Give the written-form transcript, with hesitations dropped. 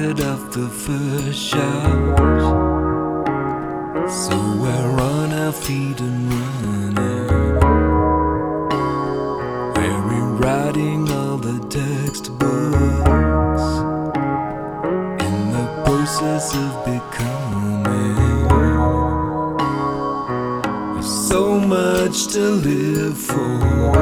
tired of the first shot, so we're on our feet and running. We're rewriting all the textbooks in the process of becoming. There's so much to live for.